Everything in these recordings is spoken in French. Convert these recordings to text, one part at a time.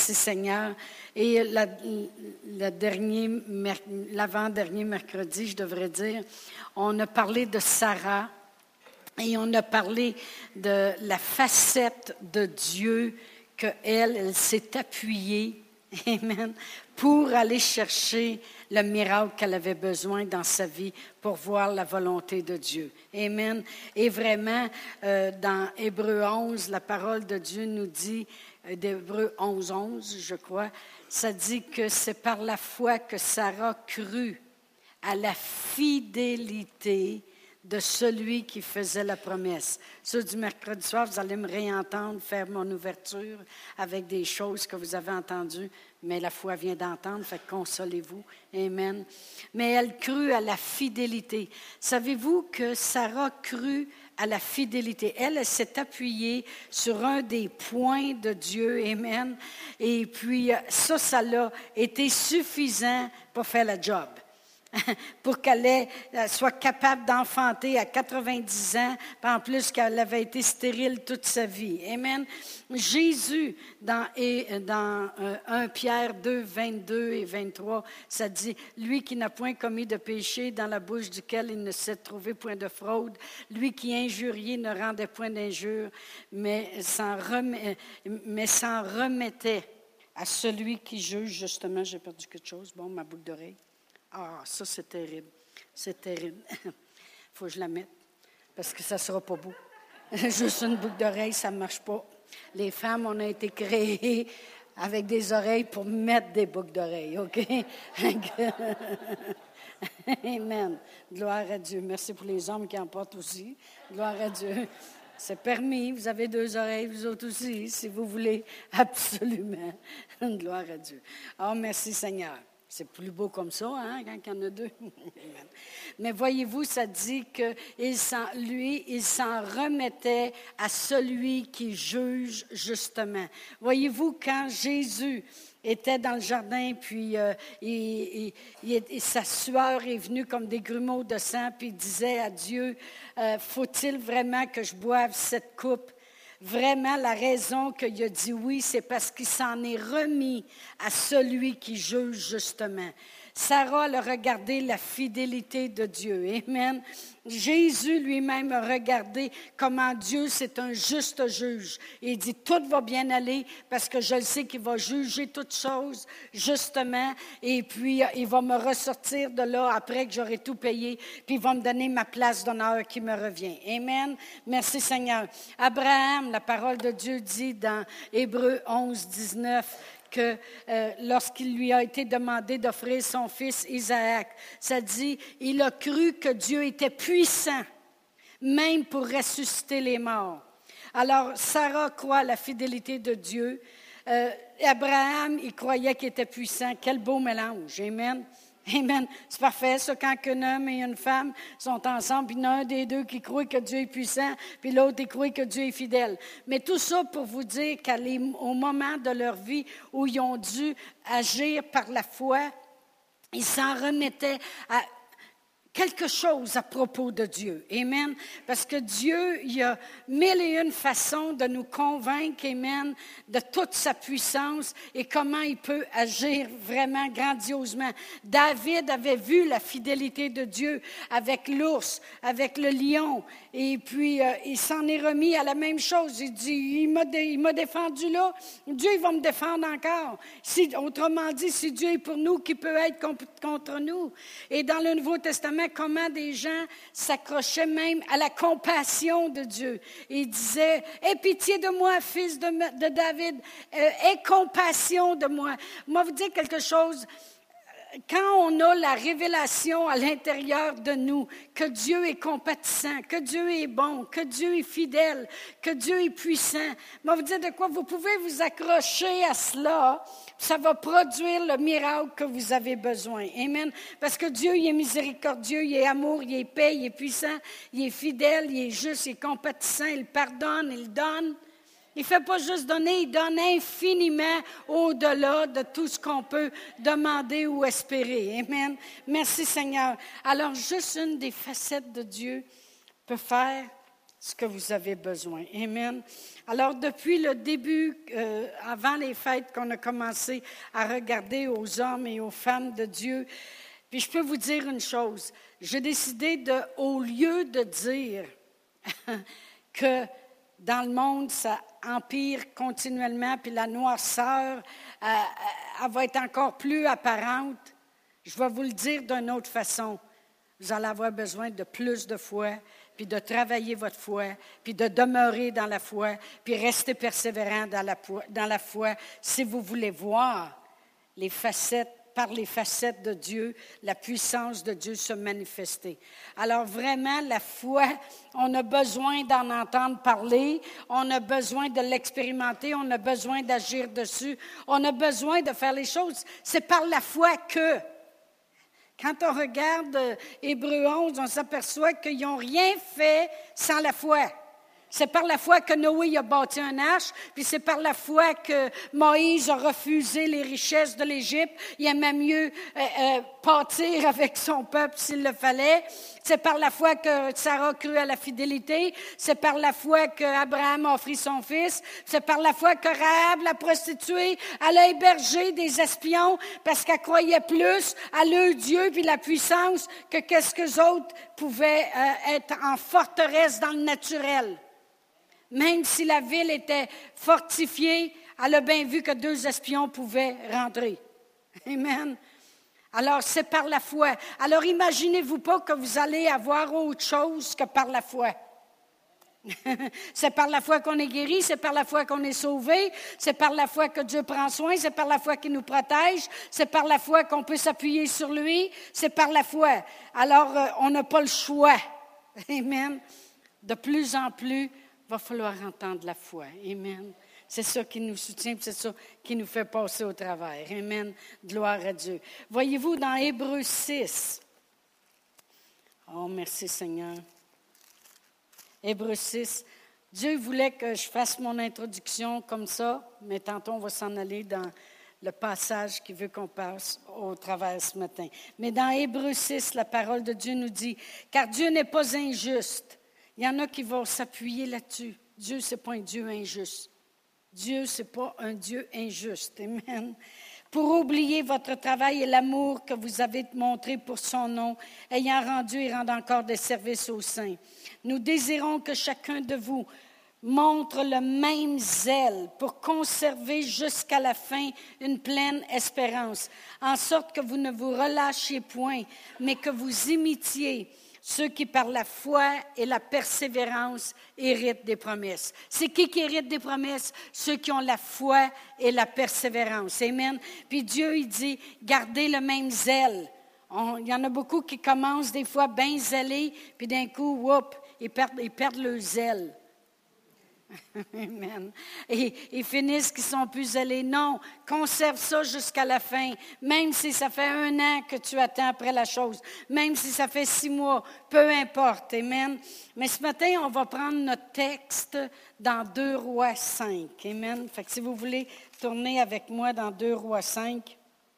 merci Seigneur. Et l'avant-dernier mercredi, je devrais dire, on a parlé de Sarah et on a parlé de la facette de Dieu qu'elle s'est appuyée, amen, pour aller chercher le miracle qu'elle avait besoin dans sa vie pour voir la volonté de Dieu. Amen. Et vraiment, dans Hébreux 11, la parole de Dieu nous dit, d'Hébreux 11, je crois, ça dit que c'est par la foi que Sarah crut à la fidélité de celui qui faisait la promesse. Ceux du mercredi soir, vous allez me réentendre faire mon ouverture avec des choses que vous avez entendues, mais la foi vient d'entendre, fait que consolez-vous. Amen. Mais elle crut à la fidélité. Savez-vous que Sarah crut à la fidélité? Elle s'est appuyée sur un des points de Dieu. Amen. Et puis, ça l'a été suffisant pour faire le job. Pour qu'elle soit capable d'enfanter à 90 ans, puis en plus qu'elle avait été stérile toute sa vie. Amen. Jésus, dans 1 Pierre 2, 22 et 23, ça dit, « Lui qui n'a point commis de péché, dans la bouche duquel il ne s'est trouvé point de fraude, lui qui injuriait ne rendait point d'injure, mais s'en remettait à celui qui juge. » Justement, j'ai perdu quelque chose. Bon, ma boucle d'oreille. Ah, ça, c'est terrible. C'est terrible. Il faut que je la mette, parce que ça ne sera pas beau. Juste une boucle d'oreille, ça ne marche pas. Les femmes, on a été créées avec des oreilles pour mettre des boucles d'oreilles, OK? Amen. Gloire à Dieu. Merci pour les hommes qui en portent aussi. Gloire à Dieu. C'est permis. Vous avez 2 oreilles, vous autres aussi, si vous voulez. Absolument. Gloire à Dieu. Oh, merci Seigneur. C'est plus beau comme ça, hein, quand il y en a 2. Mais voyez-vous, ça dit qu'il s'en remettait à celui qui juge justement. Voyez-vous, quand Jésus était dans le jardin, puis sa sueur est venue comme des grumeaux de sang, puis il disait à Dieu, faut-il vraiment que je boive cette coupe? Vraiment, la raison qu'il a dit oui, c'est parce qu'il s'en est remis à celui qui juge justement. Sarah a regardé la fidélité de Dieu. Amen. Jésus lui-même a regardé comment Dieu, c'est un juste juge. Il dit, tout va bien aller parce que je le sais qu'il va juger toutes choses justement. Et puis, il va me ressortir de là après que j'aurai tout payé. Puis, il va me donner ma place d'honneur qui me revient. Amen. Merci Seigneur. Abraham, la parole de Dieu dit dans Hébreux 11, 19, que lorsqu'il lui a été demandé d'offrir son fils Isaac, ça dit, il a cru que Dieu était puissant, même pour ressusciter les morts. Alors, Sarah croit à la fidélité de Dieu. Abraham, il croyait qu'il était puissant. Quel beau mélange. Amen. Amen. C'est parfait, ça, quand un homme et une femme sont ensemble, puis il y en a un des deux qui croit que Dieu est puissant, puis l'autre, il croit que Dieu est fidèle. Mais tout ça pour vous dire qu'au moment de leur vie où ils ont dû agir par la foi, ils s'en remettaient à quelque chose à propos de Dieu. Amen. Parce que Dieu, il y a 1001 façons de nous convaincre, amen, de toute sa puissance et comment il peut agir vraiment grandiosement. David avait vu la fidélité de Dieu avec l'ours, avec le lion. Et puis, il s'en est remis à la même chose. Il dit, il m'a défendu là, Dieu il va me défendre encore. Autrement dit, si Dieu est pour nous, qui peut être contre nous? Et dans le Nouveau Testament, comment des gens s'accrochaient même à la compassion de Dieu. Et ils disaient, « Aie pitié de moi, fils de David, aie compassion de moi. » Moi, vous dire quelque chose. Quand on a la révélation à l'intérieur de nous que Dieu est compatissant, que Dieu est bon, que Dieu est fidèle, que Dieu est puissant, moi vous dire de quoi vous pouvez vous accrocher à cela, ça va produire le miracle que vous avez besoin. Amen. Parce que Dieu, il est miséricordieux, il est amour, il est paix, il est puissant, il est fidèle, il est juste, il est compatissant, il pardonne, il donne. Il ne fait pas juste donner, il donne infiniment au-delà de tout ce qu'on peut demander ou espérer. Amen. Merci Seigneur. Alors, juste une des facettes de Dieu peut faire ce que vous avez besoin. Amen. Alors, depuis le début, avant les fêtes, qu'on a commencé à regarder aux hommes et aux femmes de Dieu, puis je peux vous dire une chose, j'ai décidé au lieu de dire que dans le monde, ça empire continuellement, puis la noirceur, elle va être encore plus apparente, je vais vous le dire d'une autre façon. Vous allez avoir besoin de plus de foi, puis de travailler votre foi, puis de demeurer dans la foi, puis rester persévérant dans la foi, si vous voulez voir par les facettes de Dieu, la puissance de Dieu se manifester. Alors vraiment, la foi, on a besoin d'en entendre parler, on a besoin de l'expérimenter, on a besoin d'agir dessus, on a besoin de faire les choses. C'est par la foi que... Quand on regarde Hébreux 11, on s'aperçoit qu'ils n'ont rien fait sans la foi. C'est par la foi que Noé a bâti un arche, puis c'est par la foi que Moïse a refusé les richesses de l'Égypte. Il aimait mieux pâtir avec son peuple s'il le fallait. C'est par la foi que Sarah crut à la fidélité. C'est par la foi qu'Abraham a offert son fils. C'est par la foi que Rahab, la prostituée, elle a hébergé des espions parce qu'elle croyait plus à leur Dieu puis la puissance que qu'est-ce qu'eux autres pouvaient être en forteresse dans le naturel. Même si la ville était fortifiée, elle a bien vu que 2 espions pouvaient rentrer. Amen. Alors, c'est par la foi. Alors, imaginez-vous pas que vous allez avoir autre chose que par la foi. C'est par la foi qu'on est guéri, c'est par la foi qu'on est sauvé, c'est par la foi que Dieu prend soin, c'est par la foi qu'il nous protège, c'est par la foi qu'on peut s'appuyer sur lui, c'est par la foi. Alors, on n'a pas le choix. Amen. De plus en plus, il va falloir entendre la foi. Amen. C'est ça qui nous soutient, c'est ça qui nous fait passer au travers. Amen. Gloire à Dieu. Voyez-vous, dans Hébreux 6, oh, merci Seigneur. Hébreux 6, Dieu voulait que je fasse mon introduction comme ça, mais tantôt on va s'en aller dans le passage qui veut qu'on passe au travers ce matin. Mais dans Hébreux 6, la parole de Dieu nous dit, « Car Dieu n'est pas injuste. » Il y en a qui vont s'appuyer là-dessus. Dieu, ce n'est pas un Dieu injuste. Dieu, ce n'est pas un Dieu injuste. Amen. Pour oublier votre travail et l'amour que vous avez montré pour son nom, ayant rendu et rendant encore des services aux saints. Nous désirons que chacun de vous montre le même zèle pour conserver jusqu'à la fin une pleine espérance, en sorte que vous ne vous relâchiez point, mais que vous imitiez ceux qui, par la foi et la persévérance, héritent des promesses. C'est qui hérite des promesses? Ceux qui ont la foi et la persévérance. Amen. Puis Dieu, il dit, gardez le même zèle. Il y en a beaucoup qui commencent des fois bien zélés, puis d'un coup, ils perdent leur zèle. Amen. Et ils finissent qu'ils sont plus zélés. Non, conserve ça jusqu'à la fin. Même si ça fait 1 an que tu attends après la chose. Même si ça fait 6 mois. Peu importe. Amen. Mais ce matin, on va prendre notre texte dans 2 Rois 5. Amen. Fait que si vous voulez tourner avec moi dans 2 Rois 5.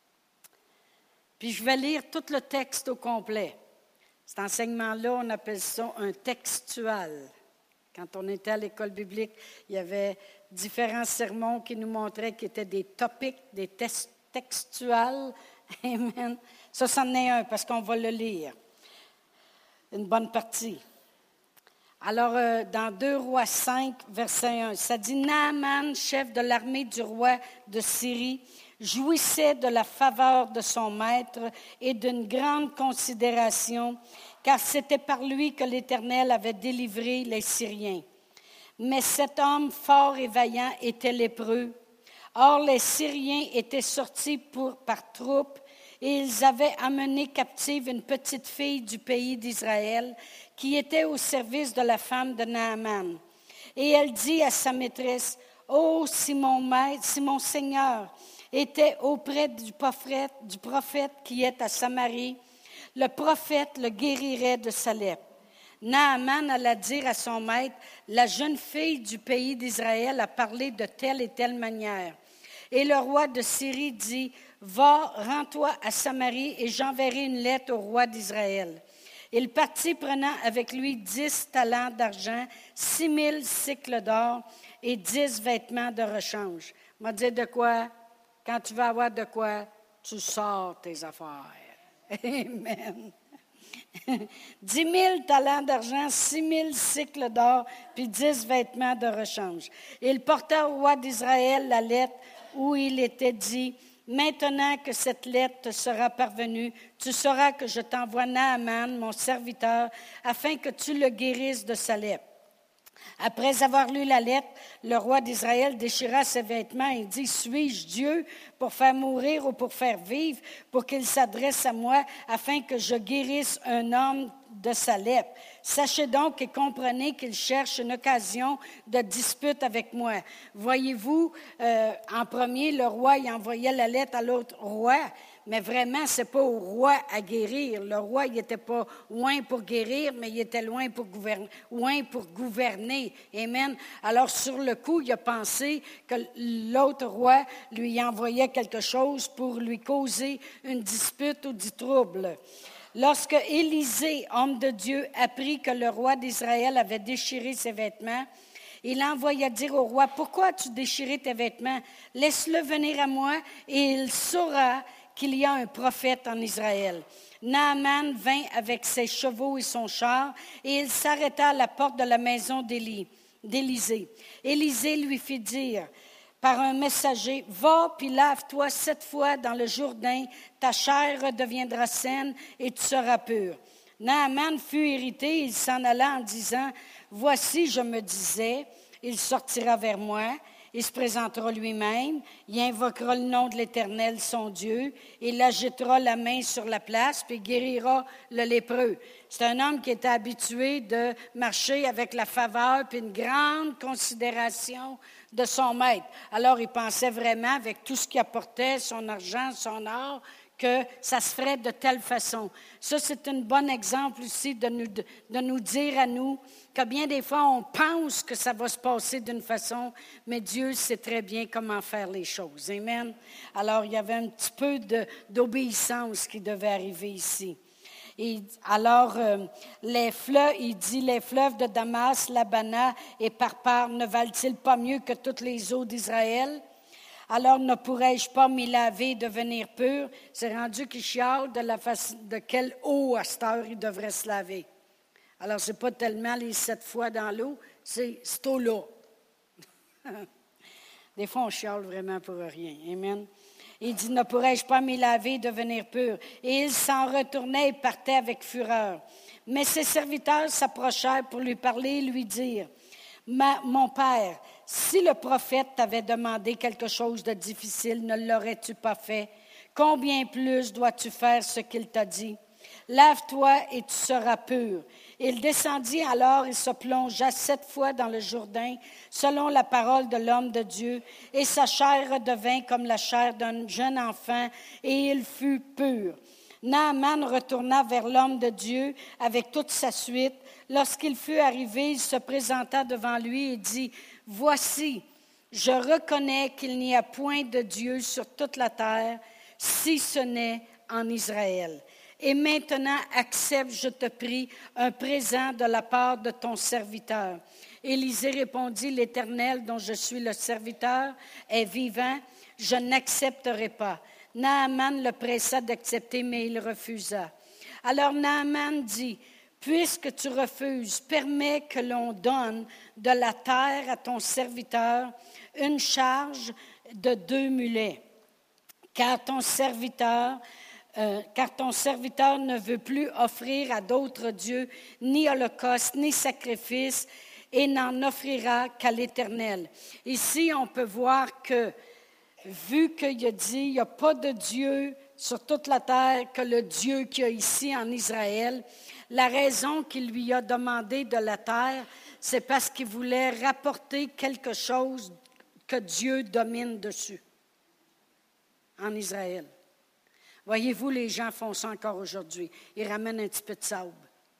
Puis je vais lire tout le texte au complet. Cet enseignement-là, on appelle ça un textual. Quand on était à l'école biblique, il y avait différents sermons qui nous montraient qu'ils étaient des topics, des textuels. Amen. Ça, c'en est un parce qu'on va le lire. Une bonne partie. Alors, dans 2 Rois 5, verset 1, ça dit « Naaman, chef de l'armée du roi de Syrie, jouissait de la faveur de son maître et d'une grande considération, car c'était par lui que l'Éternel avait délivré les Syriens. Mais cet homme fort et vaillant était lépreux. Or, les Syriens étaient sortis par troupes, et ils avaient amené captive une petite fille du pays d'Israël qui était au service de la femme de Naaman. Et elle dit à sa maîtresse, « Oh, si mon Seigneur était auprès du prophète qui est à Samarie, le prophète le guérirait de sa lèpre. » Naaman alla dire à son maître, « La jeune fille du pays d'Israël a parlé de telle et telle manière. » Et le roi de Syrie dit, « Va, rends-toi à Samarie et j'enverrai une lettre au roi d'Israël. » Il partit prenant avec lui 10 talents d'argent, 6 000 cycles d'or et 10 vêtements de rechange. On m'a dit de quoi? Quand tu vas avoir de quoi, tu sors tes affaires. Amen. 10 000 talents d'argent, 6 000 cycles d'or, puis 10 vêtements de rechange. Il porta au roi d'Israël la lettre où il était dit, « Maintenant que cette lettre te sera parvenue, tu sauras que je t'envoie Naaman, mon serviteur, afin que tu le guérisses de sa lèpre. » Après avoir lu la lettre, le roi d'Israël déchira ses vêtements et dit, « Suis-je Dieu pour faire mourir ou pour faire vivre, pour qu'il s'adresse à moi, afin que je guérisse un homme de sa lèpre? Sachez donc et comprenez qu'il cherche une occasion de dispute avec moi. » Voyez-vous, en premier, le roi il envoyait la lettre à l'autre roi, mais vraiment, ce n'est pas au roi à guérir. Le roi, il n'était pas loin pour guérir, mais il était loin pour gouverner. Amen. Alors, sur le coup, il a pensé que l'autre roi lui envoyait quelque chose pour lui causer une dispute ou du trouble. Lorsque Élisée, homme de Dieu, apprit que le roi d'Israël avait déchiré ses vêtements, il envoya dire au roi, « Pourquoi as-tu déchiré tes vêtements? Laisse-le venir à moi et il saura qu'il y a un prophète en Israël. » Naaman vint avec ses chevaux et son char, et il s'arrêta à la porte de la maison d'Élisée. Élisée lui fit dire par un messager, « Va, puis lave-toi 7 fois dans le Jourdain, ta chair redeviendra saine et tu seras pur. » Naaman fut irrité, il s'en alla en disant, « Voici, je me disais, il sortira vers moi. » Il se présentera lui-même, il invoquera le nom de l'Éternel, son Dieu, il agitera la main sur la place, puis guérira le lépreux. C'est un homme qui était habitué de marcher avec la faveur, puis une grande considération de son maître. Alors, il pensait vraiment, avec tout ce qu'il apportait, son argent, son or, que ça se ferait de telle façon. Ça, c'est un bon exemple aussi de nous dire à nous que bien des fois, on pense que ça va se passer d'une façon, mais Dieu sait très bien comment faire les choses. Amen. Alors, il y avait un petit peu d'obéissance qui devait arriver ici. Et alors, les fleuves de Damas, Labana et Parpar ne valent-ils pas mieux que toutes les eaux d'Israël? Alors ne pourrais-je pas m'y laver et devenir pur? C'est rendu qu'il chiale de quelle eau à cette heure il devrait se laver. Alors, ce n'est pas tellement les 7 fois dans l'eau, c'est cette eau-là. Des fois, on chiale vraiment pour rien. Amen. Il dit, ne pourrais-je pas m'y laver et devenir pur? Et il s'en retournait et partait avec fureur. Mais ses serviteurs s'approchèrent pour lui parler et lui dire, mon père, si le prophète t'avait demandé quelque chose de difficile, ne l'aurais-tu pas fait? Combien plus dois-tu faire ce qu'il t'a dit? Lave-toi et tu seras pur. Il descendit alors et se plongea 7 fois dans le Jourdain, selon la parole de l'homme de Dieu, et sa chair redevint comme la chair d'un jeune enfant, et il fut pur. Naaman retourna vers l'homme de Dieu avec toute sa suite. Lorsqu'il fut arrivé, il se présenta devant lui et dit, « Voici, je reconnais qu'il n'y a point de Dieu sur toute la terre, si ce n'est en Israël. Et maintenant, accepte, je te prie, un présent de la part de ton serviteur. » Élisée répondit, « L'Éternel, dont je suis le serviteur, est vivant, je n'accepterai pas. » Naaman le pressa d'accepter, mais il refusa. Alors Naaman dit, « Puisque tu refuses, permets que l'on donne de la terre à ton serviteur une charge de 2 mulets, car ton serviteur ne veut plus offrir à d'autres dieux ni holocauste, ni sacrifice, et n'en offrira qu'à l'Éternel. » Ici, on peut voir que, vu qu'il a dit, il n'y a pas de Dieu sur toute la terre que le Dieu qu'il y a ici en Israël, la raison qu'il lui a demandé de la terre, c'est parce qu'il voulait rapporter quelque chose que Dieu domine dessus, en Israël. Voyez-vous, les gens font ça encore aujourd'hui. Ils ramènent un petit peu de sable,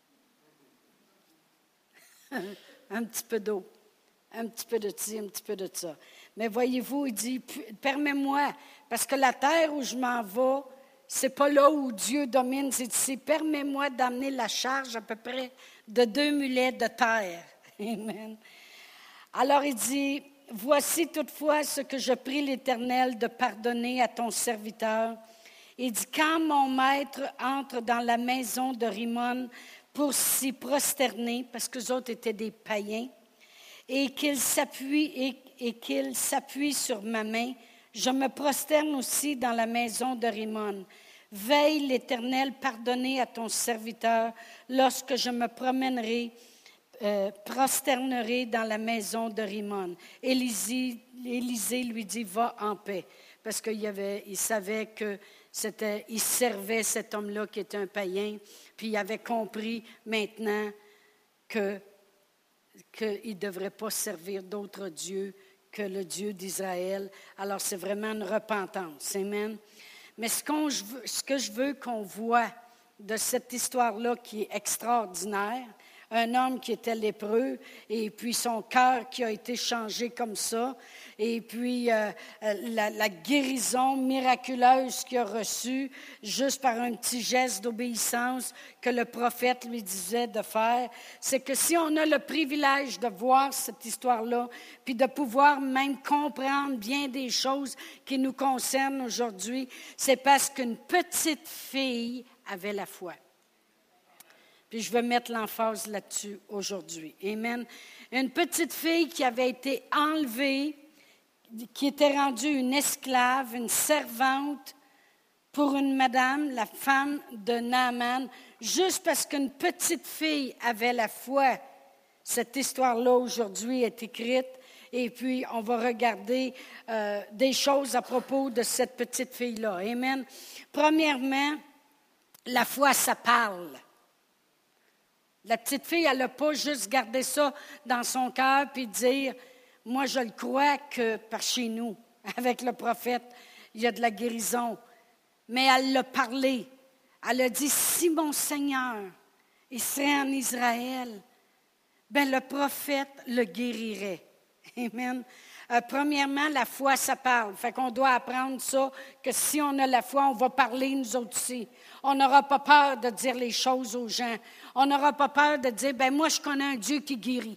un petit peu d'eau, un petit peu de ci, un petit peu de ça. Mais voyez-vous, il dit, permets-moi, parce que la terre où je m'en vais, c'est pas là où Dieu domine, c'est ici. Permets-moi d'amener la charge à peu près de 2 mulets de terre. Amen. Alors il dit, voici toutefois ce que je prie l'Éternel de pardonner à ton serviteur. Il dit, quand mon maître entre dans la maison de Rimon pour s'y prosterner, parce qu'eux autres étaient des païens, et qu'il s'appuie sur ma main, je me prosterne aussi dans la maison de Rimon. Veille, l'Éternel, pardonner à ton serviteur lorsque je me prosternerai dans la maison de Rimon. Élisée lui dit, va en paix, parce qu'il savait que il servait cet homme-là qui était un païen, puis il avait compris maintenant qu'il ne devrait pas servir d'autres dieux que le Dieu d'Israël. Alors, c'est vraiment une repentance. Amen. Mais ce que je veux qu'on voit de cette histoire-là qui est extraordinaire, un homme qui était lépreux, et puis son cœur qui a été changé comme ça, et puis la guérison miraculeuse qu'il a reçue juste par un petit geste d'obéissance que le prophète lui disait de faire, c'est que si on a le privilège de voir cette histoire-là, puis de pouvoir même comprendre bien des choses qui nous concernent aujourd'hui, c'est parce qu'une petite fille avait la foi. Puis je veux mettre l'emphase là-dessus aujourd'hui. Amen. Une petite fille qui avait été enlevée, qui était rendue une esclave, une servante pour une madame, la femme de Naaman, juste parce qu'une petite fille avait la foi. Cette histoire-là aujourd'hui est écrite. Et puis, on va regarder des choses à propos de cette petite fille-là. Amen. Premièrement, la foi, ça parle. La petite fille, elle n'a pas juste gardé ça dans son cœur puis dire, moi je le crois que par chez nous, avec le prophète, il y a de la guérison. Mais elle l'a parlé. Elle a dit, si mon Seigneur, il serait en Israël, ben le prophète le guérirait. Amen. Premièrement, la foi, ça parle. Fait qu'on doit apprendre ça, que si on a la foi, on va parler nous autres aussi. On n'aura pas peur de dire les choses aux gens. On n'aura pas peur de dire, ben moi, je connais un Dieu qui guérit.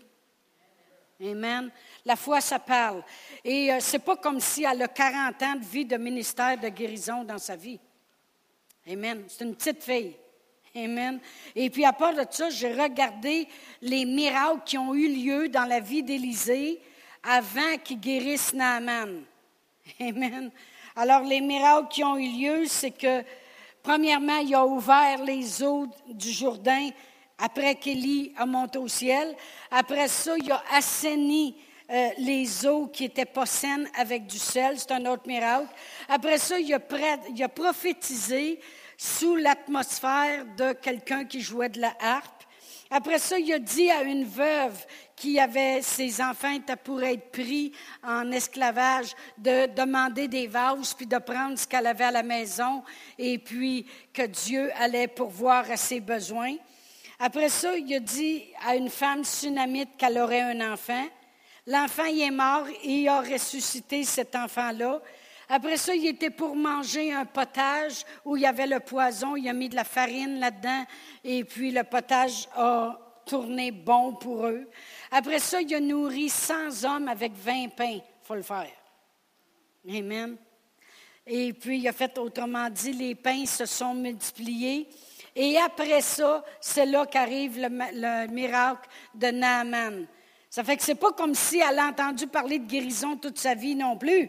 Amen. La foi, ça parle. Et c'est pas comme si elle a 40 ans de vie de ministère de guérison dans sa vie. Amen. C'est une petite fille. Amen. Et puis, à part de ça, j'ai regardé les miracles qui ont eu lieu dans la vie d'Élisée avant qu'il guérisse Naaman. Amen. Alors, les miracles qui ont eu lieu, c'est que, premièrement, il a ouvert les eaux du Jourdain après qu'Élie a monté au ciel. Après ça, il a assaini les eaux qui n'étaient pas saines avec du sel. C'est un autre miracle. Après ça, il a prophétisé sous l'atmosphère de quelqu'un qui jouait de la harpe. Après ça, il a dit à une veuve qui avait ses enfants pour être pris en esclavage de demander des vases puis de prendre ce qu'elle avait à la maison et puis que Dieu allait pourvoir à ses besoins. Après ça, il a dit à une femme sunamite qu'elle aurait un enfant. L'enfant, il est mort et il a ressuscité cet enfant-là. Après ça, il était pour manger un potage où il y avait le poison. Il a mis de la farine là-dedans et puis le potage a tourné bon pour eux. Après ça, il a nourri 100 hommes avec 20 pains. Il faut le faire. Amen. Et puis, il a fait, autrement dit, les pains se sont multipliés. Et après ça, c'est là qu'arrive le miracle de Naaman. Ça fait que c'est pas comme si elle a entendu parler de guérison toute sa vie non plus.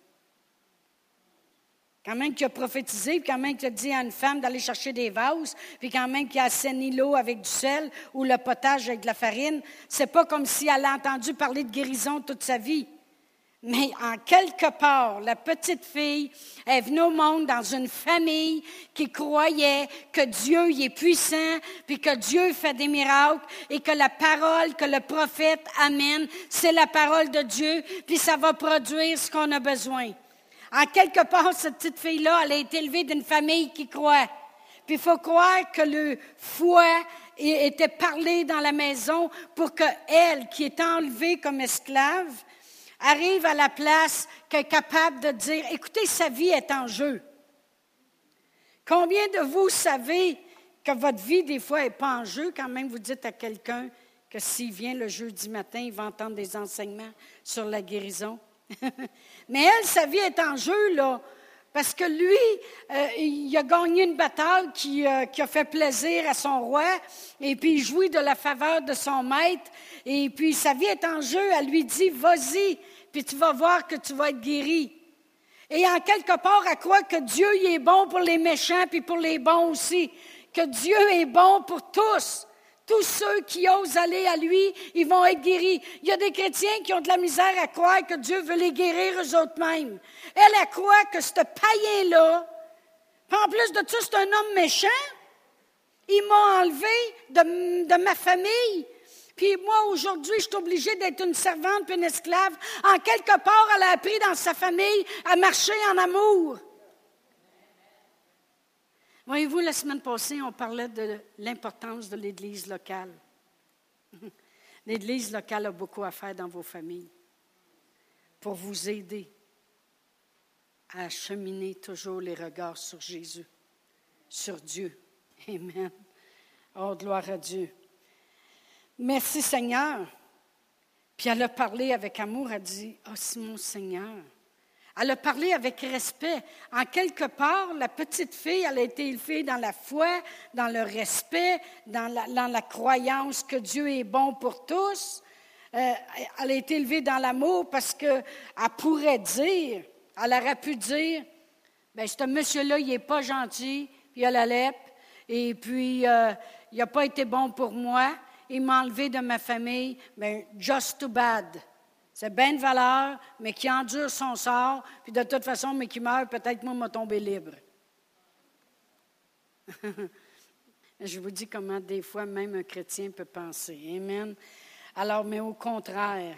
Quand même qu'il a prophétisé, puis quand même qu'il a dit à une femme d'aller chercher des vases, puis quand même qu'il a assaini l'eau avec du sel ou le potage avec de la farine, c'est pas comme si elle a entendu parler de guérison toute sa vie. Mais en quelque part, la petite fille est venue au monde dans une famille qui croyait que Dieu y est puissant, puis que Dieu fait des miracles, et que la parole que le prophète amène, c'est la parole de Dieu, puis ça va produire ce qu'on a besoin. En quelque part, cette petite fille-là, elle a été élevée d'une famille qui croit. Puis il faut croire que le foi était parlé dans la maison pour qu'elle, qui est enlevée comme esclave, arrive à la place qu'elle est capable de dire, écoutez, sa vie est en jeu. Combien de vous savez que votre vie, des fois, n'est pas en jeu quand même vous dites à quelqu'un que s'il vient le jeudi matin, il va entendre des enseignements sur la guérison? Mais elle, sa vie est en jeu, là. Parce que lui, il a gagné une bataille qui a fait plaisir à son roi, et puis il jouit de la faveur de son maître, et puis sa vie est en jeu. Elle lui dit, vas-y, puis tu vas voir que tu vas être guéri. Et en quelque part, elle croit que Dieu il est bon pour les méchants, puis pour les bons aussi. Que Dieu est bon pour tous. Tous ceux qui osent aller à lui, ils vont être guéris. Il y a des chrétiens qui ont de la misère à croire que Dieu veut les guérir eux-mêmes. Elle croit que ce païen-là, en plus de tout, c'est un homme méchant. Il m'a enlevé de ma famille. Puis moi, aujourd'hui, je suis obligée d'être une servante puis une esclave. En quelque part, elle a appris dans sa famille à marcher en amour. Voyez-vous, la semaine passée, on parlait de l'importance de l'Église locale. L'Église locale a beaucoup à faire dans vos familles pour vous aider à cheminer toujours les regards sur Jésus, sur Dieu. Amen. Oh, gloire à Dieu. Merci Seigneur. Puis elle a parlé avec amour, elle a dit, « Ah, c'est mon Seigneur. » Elle a parlé avec respect. En quelque part, la petite fille, elle a été élevée dans la foi, dans le respect, dans la croyance que Dieu est bon pour tous. Elle a été élevée dans l'amour parce qu'elle pourrait dire, elle aurait pu dire, « Bien, ce monsieur-là, il n'est pas gentil, puis il a la lèpre, et puis il n'a pas été bon pour moi, il m'a enlevé de ma famille, bien, just too bad. » C'est bien de valeur, mais qui endure son sort, puis de toute façon, mais qui meurt, peut-être moi, m'a tombé libre. Je vous dis comment des fois, même un chrétien peut penser. Amen. Alors, mais au contraire,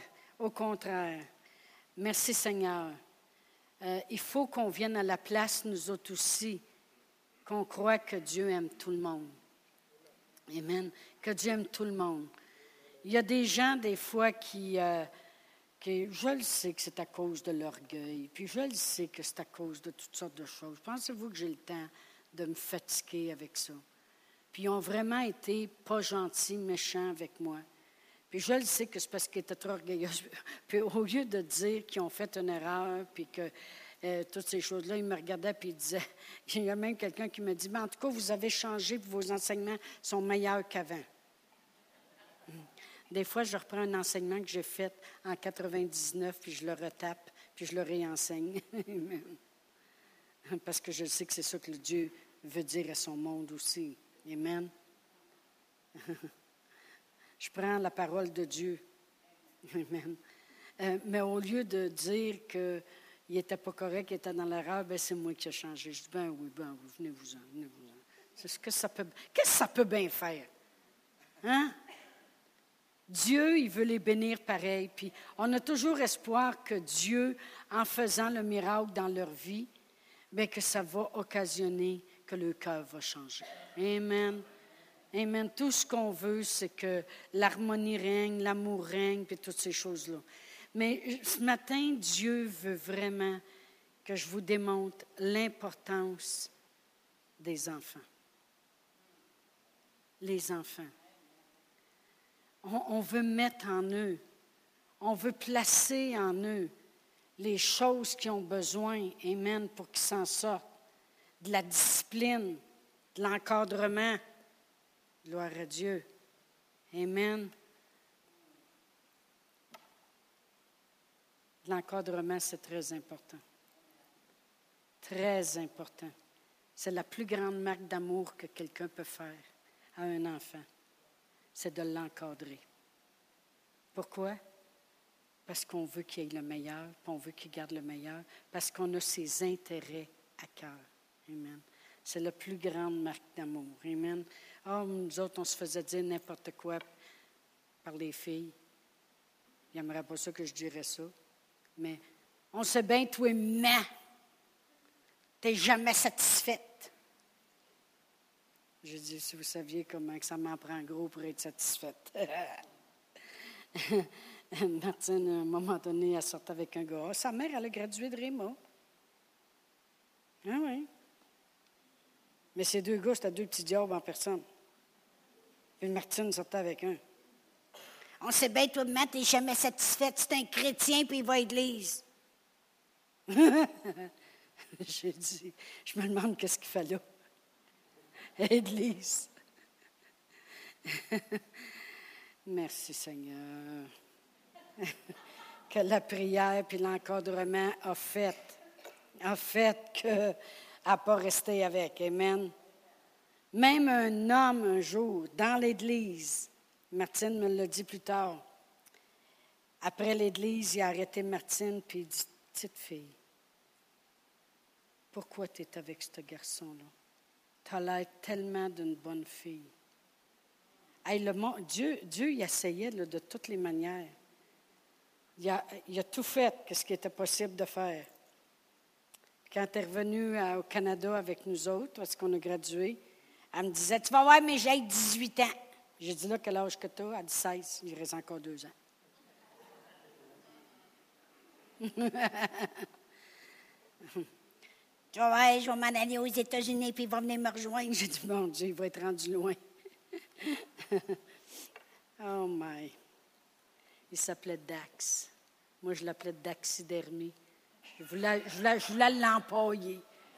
merci Seigneur. Il faut qu'on vienne à la place, nous autres aussi, qu'on croit que Dieu aime tout le monde. Amen. Que Dieu aime tout le monde. Il y a des gens, des fois, qui je le sais que c'est à cause de l'orgueil, puis je le sais que c'est à cause de toutes sortes de choses. Pensez-vous que j'ai le temps de me fatiguer avec ça? Puis ils ont vraiment été pas gentils, méchants avec moi. Puis je le sais que c'est parce qu'ils étaient trop orgueilleux. Puis au lieu de dire qu'ils ont fait une erreur, puis que toutes ces choses-là, ils me regardaient puis ils disaient, il y a même quelqu'un qui me dit, mais en tout cas, vous avez changé, puis vos enseignements sont meilleurs qu'avant. Des fois, je reprends un enseignement que j'ai fait en 99, puis je le retape, puis je le réenseigne. Parce que je sais que c'est ça que le Dieu veut dire à son monde aussi. Amen. Je prends la parole de Dieu. Amen. Mais au lieu de dire qu'il n'était pas correct, qu'il était dans l'erreur, ben c'est moi qui ai changé. Je dis, ben oui, venez-vous-en. Qu'est-ce que ça peut bien faire? Hein? Dieu, il veut les bénir pareil. Puis on a toujours espoir que Dieu, en faisant le miracle dans leur vie, bien que ça va occasionner que le cœur va changer. Amen. Amen. Tout ce qu'on veut, c'est que l'harmonie règne, l'amour règne, puis toutes ces choses-là. Mais ce matin, Dieu veut vraiment que je vous démontre l'importance des enfants. Les enfants. On veut mettre en eux, on veut placer en eux les choses qu'ils ont besoin, amen, pour qu'ils s'en sortent. De la discipline, de l'encadrement. Gloire à Dieu. Amen. L'encadrement, c'est très important. Très important. C'est la plus grande marque d'amour que quelqu'un peut faire à un enfant. C'est de l'encadrer. Pourquoi? Parce qu'on veut qu'il ait le meilleur, puis on veut qu'il garde le meilleur, parce qu'on a ses intérêts à cœur. Amen. C'est la plus grande marque d'amour. Amen. Oh, nous autres, on se faisait dire n'importe quoi par les filles. Ils n'aimeraient pas ça que je dirais ça. Mais on sait bien, toi, mais tu n'es jamais satisfaite. J'ai dit, si vous saviez comment que ça m'en prend gros pour être satisfaite. Martine, à un moment donné, elle sortait avec un gars. Sa mère, elle a gradué de Réma. Ah oui. Mais ces deux gars, c'était deux petits diables en personne. Puis Martine sortait avec un. On sait bien, toi, Matt, t'es jamais satisfaite. C'est un chrétien, puis il va à l'église. J'ai dit, je me demande qu'est-ce qu'il fait là. Église. Merci, Seigneur. Que la prière puis l'encadrement a fait qu'elle n'a pas resté avec. Amen. Même un homme, un jour, dans l'Église, Martine me l'a dit plus tard, après l'Église, il a arrêté Martine puis il dit, « Petite fille, pourquoi tu es avec ce garçon-là? Tu as l'air tellement d'une bonne fille. » Hey, Dieu, il essayait là, de toutes les manières. Il a tout fait ce qui était possible de faire. Quand elle est revenue au Canada avec nous autres, parce qu'on a gradué, elle me disait, « Tu vas voir, mais j'ai 18 ans. » J'ai dit, « Là, quel âge que tu as? » Elle dit, « 16. Il reste encore 2 ans. » Tu vas voir, je vais m'en aller aux États-Unis, puis il va venir me rejoindre. J'ai dit, « Mon Dieu, il va être rendu loin. » Oh my. Il s'appelait Dax. Moi, je l'appelais Daxidermie. Je voulais l'empailler.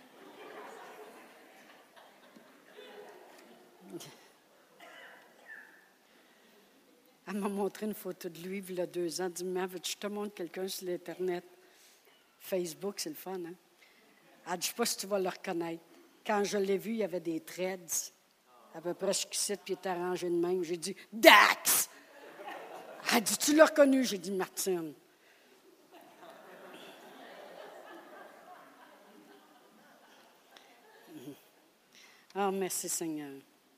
Elle m'a montré une photo de lui, il y a 2 ans. Elle dit, maman, veux-tu que je te montre quelqu'un sur l'Internet? Facebook, c'est le fun, hein? Elle dit, je ne sais pas si tu vas le reconnaître. Quand je l'ai vu, il y avait des threads. À peu près jusqu'ici, puis il était arrangé de même. J'ai dit, Dax! Elle dit, tu l'as reconnu? J'ai dit, Martine. Oh, merci Seigneur.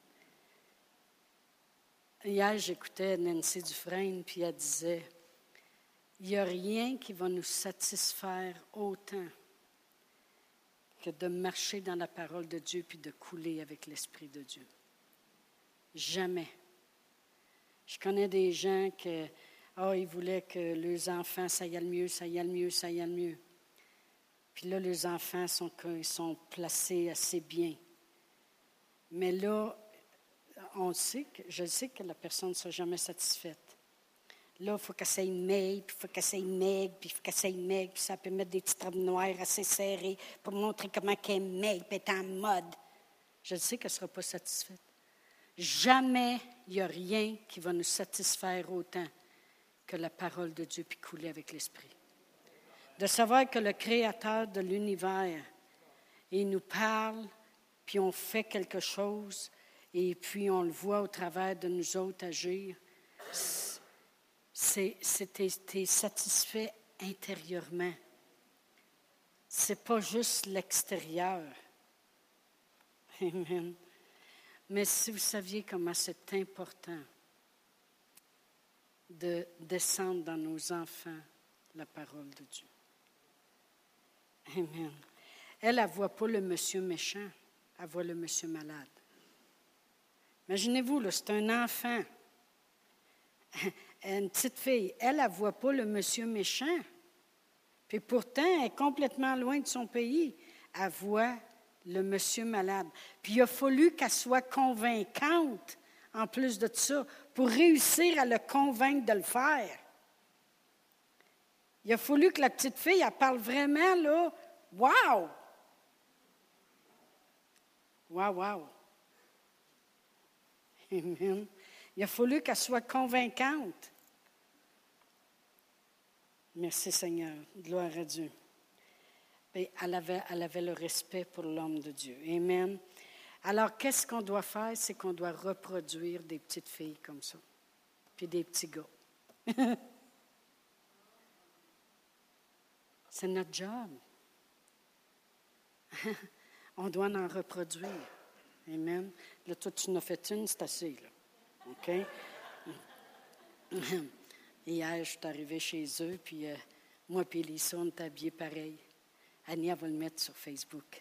Hier, j'écoutais Nancy Dufresne, puis elle disait, il n'y a rien qui va nous satisfaire autant que de marcher dans la parole de Dieu puis de couler avec l'Esprit de Dieu. Jamais. Je connais des gens qui ils voulaient que leurs enfants, ça y aille mieux, ça y aille mieux, ça y aille mieux. Puis là, leurs enfants sont placés assez bien. Mais là, je sais que la personne ne sera jamais satisfaite. Là, il faut qu'elle s'aille maigre, puis il faut qu'elle s'aille maigre, puis il faut qu'elle s'aille maigre, puis ça peut mettre des petites robes noires assez serrées pour montrer comment qu'elle est maigre, puis elle est en mode. Je sais qu'elle ne sera pas satisfaite. Jamais il n'y a rien qui va nous satisfaire autant que la parole de Dieu puis couler avec l'Esprit. De savoir que le Créateur de l'univers, il nous parle, puis on fait quelque chose, et puis on le voit au travers de nous autres agir. T'es satisfait intérieurement. C'est pas juste l'extérieur. Amen. Mais si vous saviez comment c'est important de descendre dans nos enfants la parole de Dieu. Amen. Elle ne voit pas le monsieur méchant, elle voit le monsieur malade. Imaginez-vous, là, c'est un enfant, une petite fille. Elle ne voit pas le monsieur méchant. Puis pourtant, elle est complètement loin de son pays. Elle voit le monsieur malade. Puis il a fallu qu'elle soit convaincante, en plus de ça, pour réussir à le convaincre de le faire. Il a fallu que la petite fille, elle parle vraiment, là, wow! Wow, wow! Amen. Il a fallu qu'elle soit convaincante. Merci Seigneur. Gloire à Dieu. Et elle avait le respect pour l'homme de Dieu. Amen. Alors, qu'est-ce qu'on doit faire? C'est qu'on doit reproduire des petites filles comme ça. Puis des petits gars. C'est notre job. On doit en reproduire. Amen. Là, toi, tu en as fait une, c'est assez, là. OK? Hier, je suis arrivée chez eux, puis moi et Lisa, on est habillés pareil. Annie, elle va le mettre sur Facebook.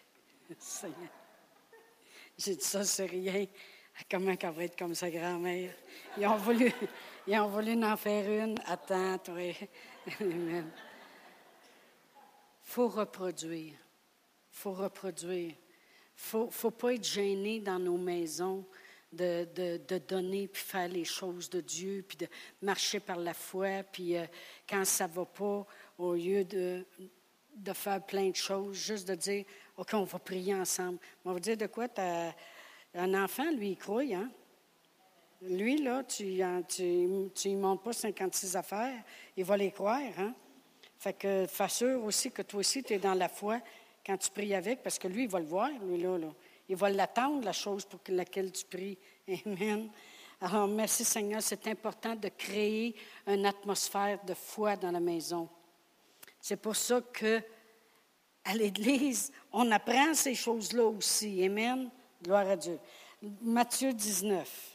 J'ai dit ça, c'est rien. Comment qu'elle va être comme sa grand-mère? Ils ont voulu en faire une. Attends, toi. Amen. Faut reproduire. faut pas être gêné dans nos maisons de donner, puis faire les choses de Dieu, puis de marcher par la foi, puis quand ça ne va pas, au lieu de faire plein de choses, juste de dire, OK, on va prier ensemble. On va dire de quoi? Un enfant, lui, il croit, hein? Lui, là, tu ne montres pas 56 affaires, il va les croire, hein? Fait que, fais sûr aussi que toi aussi, tu es dans la foi quand tu pries avec, parce que lui, il va le voir, lui, là. Il va l'attendre, la chose pour laquelle tu pries. Amen. Alors, merci Seigneur, c'est important de créer une atmosphère de foi dans la maison. C'est pour ça qu'à l'Église, on apprend ces choses-là aussi. Amen. Gloire à Dieu. Matthieu 19.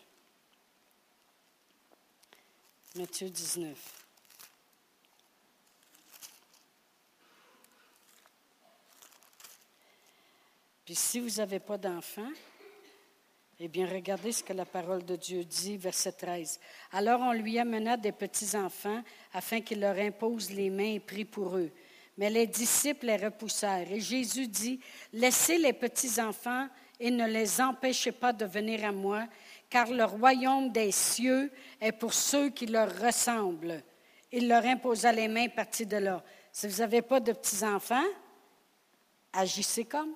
Matthieu 19. Puis si vous n'avez pas d'enfants, eh bien, regardez ce que la parole de Dieu dit, verset 13. Alors on lui amena des petits-enfants afin qu'il leur impose les mains et prie pour eux. Mais les disciples les repoussèrent. Et Jésus dit, « Laissez les petits-enfants et ne les empêchez pas de venir à moi, car le royaume des cieux est pour ceux qui leur ressemblent. » Il leur imposa les mains, partit de là. Si vous n'avez pas de petits-enfants, agissez comme.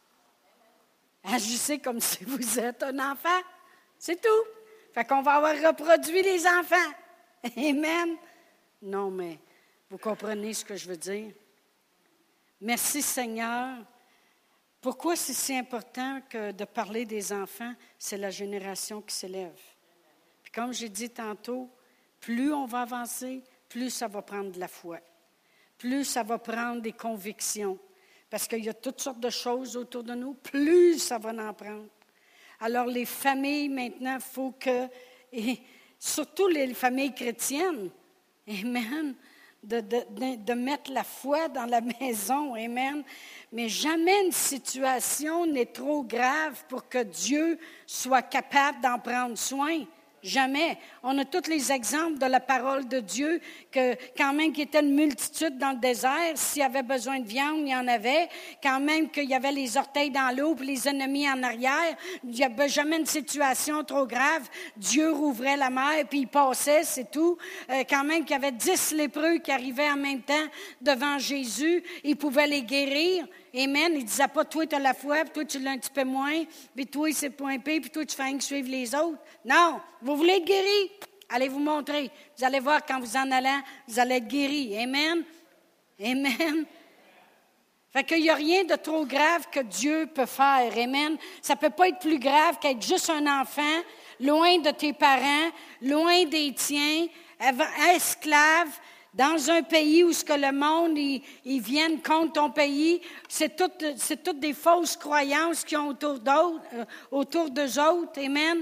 Agissez comme si vous êtes un enfant. C'est tout. Fait qu'on va avoir reproduit les enfants. Amen. Non, mais vous comprenez ce que je veux dire. Merci Seigneur. Pourquoi c'est si important que de parler des enfants? C'est la génération qui s'élève. Puis comme j'ai dit tantôt, plus on va avancer, plus ça va prendre de la foi. Plus ça va prendre des convictions. Parce qu'il y a toutes sortes de choses autour de nous, plus ça va en prendre. Alors les familles, maintenant, il faut que, et surtout les familles chrétiennes, amen, de mettre la foi dans la maison, amen. Mais jamais une situation n'est trop grave pour que Dieu soit capable d'en prendre soin. Jamais. On a tous les exemples de la parole de Dieu, que quand même qu'il y était une multitude dans le désert, s'il y avait besoin de viande, il y en avait. Quand même qu'il y avait les orteils dans l'eau puis les ennemis en arrière, il n'y avait jamais une situation trop grave. Dieu rouvrait la mer puis il passait, c'est tout. Quand même qu'il y avait 10 lépreux qui arrivaient en même temps devant Jésus, il pouvait les guérir. Amen. Il ne disait pas, toi, tu as la foi, puis toi, tu l'as un petit peu moins, puis toi, c'est point P, puis toi, tu fais rien que suivre les autres. Non. Vous voulez être guéri? Allez vous montrer. Vous allez voir, quand vous en allant, vous allez être guéri. Amen. Amen. Fait qu'il n'y a rien de trop grave que Dieu peut faire. Amen. Ça ne peut pas être plus grave qu'être juste un enfant, loin de tes parents, loin des tiens, esclave, dans un pays où ce que le monde, ils viennent contre ton pays, c'est toutes des fausses croyances qu'ils ont autour d'eux autres. Amen.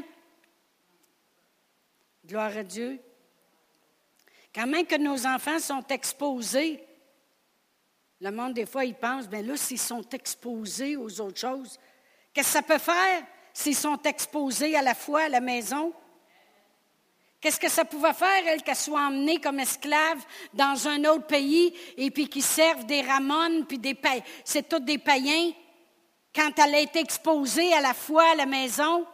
Gloire à Dieu. Quand même que nos enfants sont exposés, le monde, des fois, il pense, bien là, s'ils sont exposés aux autres choses, qu'est-ce que ça peut faire s'ils sont exposés à la foi à la maison? Qu'est-ce que ça pouvait faire, elle, qu'elle soit emmenée comme esclave dans un autre pays et puis qu'ils servent des ramones, puis c'est tous des païens, quand elle a été exposée à la foi à la maison?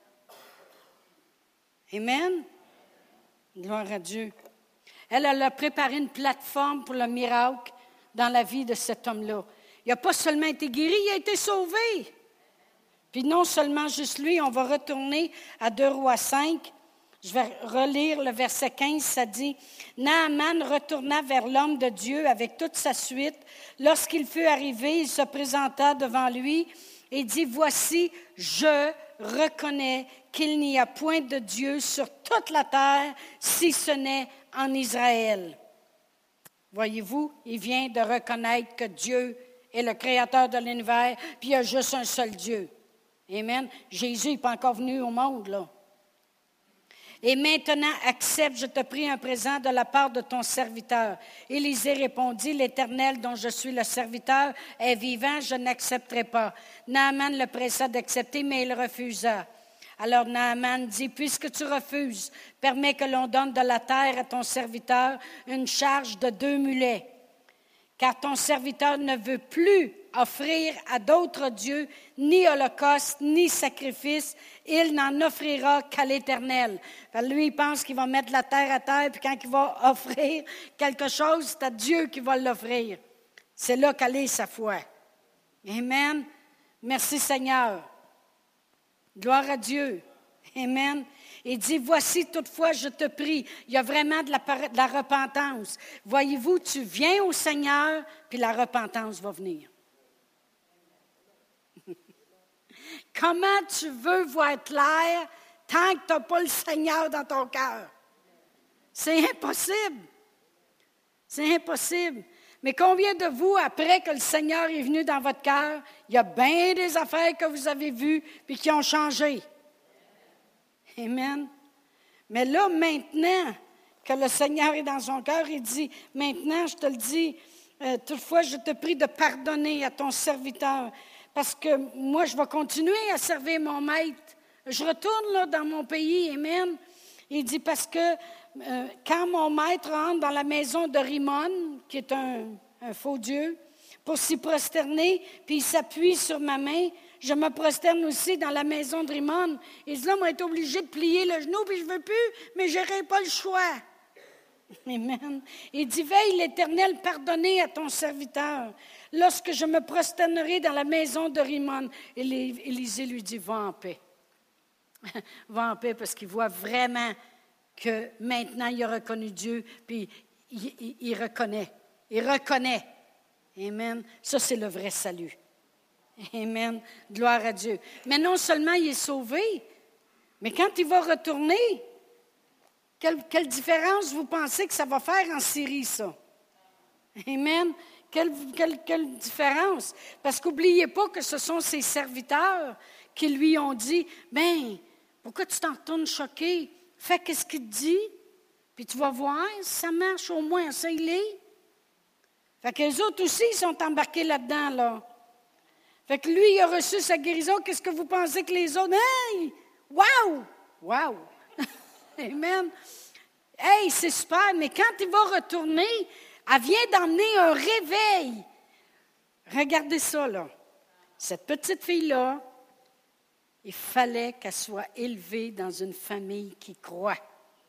Amen. Gloire à Dieu. Elle a préparé une plateforme pour le miracle dans la vie de cet homme-là. Il n'a pas seulement été guéri, il a été sauvé. Puis non seulement juste lui, on va retourner à 2 Rois 5. Je vais relire le verset 15, ça dit, « Naaman retourna vers l'homme de Dieu avec toute sa suite. Lorsqu'il fut arrivé, il se présenta devant lui et dit, « Voici, je reconnais qu'il n'y a point de Dieu sur toute la terre, si ce n'est en Israël. » Voyez-vous, il vient de reconnaître que Dieu est le créateur de l'univers, puis il y a juste un seul Dieu. Amen. Jésus n'est pas encore venu au monde, là. Et maintenant, accepte, je te prie, un présent de la part de ton serviteur. Élisée répondit, l'Éternel dont je suis le serviteur est vivant, je n'accepterai pas. Naaman le pressa d'accepter, mais il refusa. Alors Naaman dit, puisque tu refuses, permets que l'on donne de la terre à ton serviteur une charge de 2 mulets. Car ton serviteur ne veut plus offrir à d'autres dieux, ni holocauste, ni sacrifice. Il n'en offrira qu'à l'Éternel. Lui, il pense qu'il va mettre la terre à terre, puis quand il va offrir quelque chose, c'est à Dieu qui va l'offrir. C'est là qu'elle est sa foi. Amen. Merci Seigneur. Gloire à Dieu. Amen. Il dit, voici toutefois, je te prie. Il y a vraiment de la repentance. Voyez-vous, tu viens au Seigneur, puis la repentance va venir. Comment tu veux voir clair tant que tu n'as pas le Seigneur dans ton cœur? C'est impossible. C'est impossible. Mais combien de vous, après que le Seigneur est venu dans votre cœur, il y a bien des affaires que vous avez vues puis qui ont changé? Amen. Mais là, maintenant que le Seigneur est dans son cœur, il dit, maintenant, je te le dis, toutefois, je te prie de pardonner à ton serviteur, parce que moi, je vais continuer à servir mon maître. Je retourne là dans mon pays, amen. Il dit, parce que quand mon maître rentre dans la maison de Rimon, qui est un faux dieu, pour s'y prosterner, puis il s'appuie sur ma main, je me prosterne aussi dans la maison de Rimon. Et là, moi, je suis obligé de plier le genou, puis je ne veux plus, mais je n'aurai pas le choix. Amen. Il dit, veille l'Éternel, pardonner à ton serviteur, lorsque je me prosternerai dans la maison de Rimon. Et Élisée lui dit, va en paix. Va en paix, parce qu'il voit vraiment que maintenant, il a reconnu Dieu, puis il reconnaît. Il reconnaît. Amen. Ça, c'est le vrai salut. Amen. Gloire à Dieu. Mais non seulement il est sauvé, mais quand il va retourner, quelle différence vous pensez que ça va faire en Syrie, ça? Amen. Quelle différence? Parce qu'oubliez pas que ce sont ses serviteurs qui lui ont dit, bien, pourquoi tu t'en retournes choqué? Fais ce qu'il te dit, puis tu vas voir, si ça marche au moins, ça il est. Fait que les autres aussi, ils sont embarqués là-dedans, là. Fait que lui, il a reçu sa guérison. Qu'est-ce que vous pensez que les autres? Hey! Wow! Wow! Amen. Hey, c'est super, mais quand il va retourner, elle vient d'emmener un réveil. Regardez ça, là. Cette petite fille-là, il fallait qu'elle soit élevée dans une famille qui croit.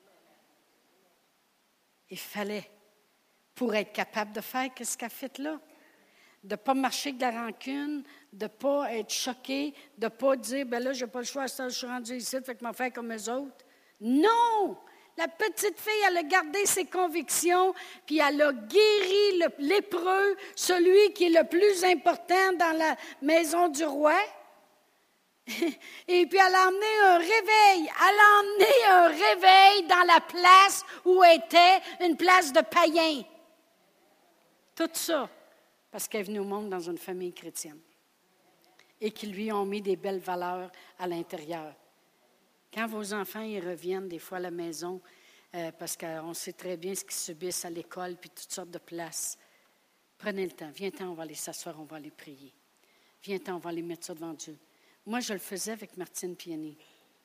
Il fallait, pour être capable de faire ce qu'elle a fait là. De ne pas marcher avec de la rancune, de ne pas être choqué, de ne pas dire, ben là, je n'ai pas le choix, ça, je suis rendu ici, fait que je vais faire comme eux autres. Non! La petite fille, elle a gardé ses convictions, puis elle a guéri le lépreux, celui qui est le plus important dans la maison du roi. Et puis elle a emmené un réveil. Elle a emmené un réveil dans la place où était une place de païens. Tout ça. Parce qu'elle est venue au monde dans une famille chrétienne et qui lui ont mis des belles valeurs à l'intérieur. Quand vos enfants ils reviennent des fois à la maison, parce qu'on sait très bien ce qu'ils subissent à l'école puis toutes sortes de places, prenez le temps. Viens-t'en, on va aller s'asseoir, on va aller prier. Viens-t'en, on va aller mettre ça devant Dieu. Moi, je le faisais avec Martine Piani.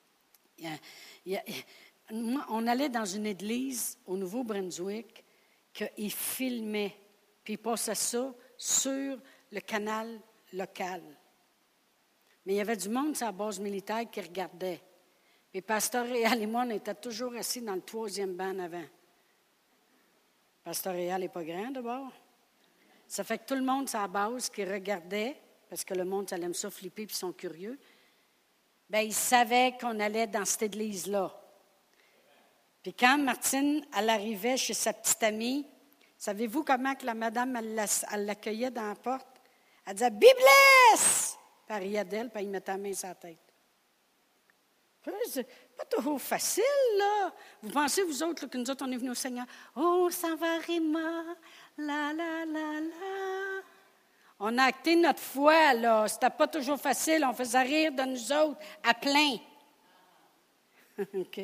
On allait dans une église au Nouveau-Brunswick qu'il filmait, puis il passait ça sur le canal local. Mais il y avait du monde sur la base militaire qui regardait. Et Pasteur Réal et moi, on était toujours assis dans le 3e banc en avant. Pasteur Réal n'est pas grand d'abord. Ça fait que tout le monde sur la base qui regardait, parce que le monde, ça aime ça flipper puis ils sont curieux, bien, ils savaient qu'on allait dans cette église-là. Puis quand Martine, elle arrivait chez sa petite amie, savez-vous comment que la madame, elle l'accueillait dans la porte? Elle disait « Biblesse! » Puis elle riait d'elle, puis elle mettait la main sur la tête. C'est pas toujours facile, là. Vous pensez, vous autres, là, que nous autres, on est venus au Seigneur. « Oh, ça va, Réma, la, la, la, la. » On a acté notre foi, là. C'était pas toujours facile. On faisait rire de nous autres à plein. OK?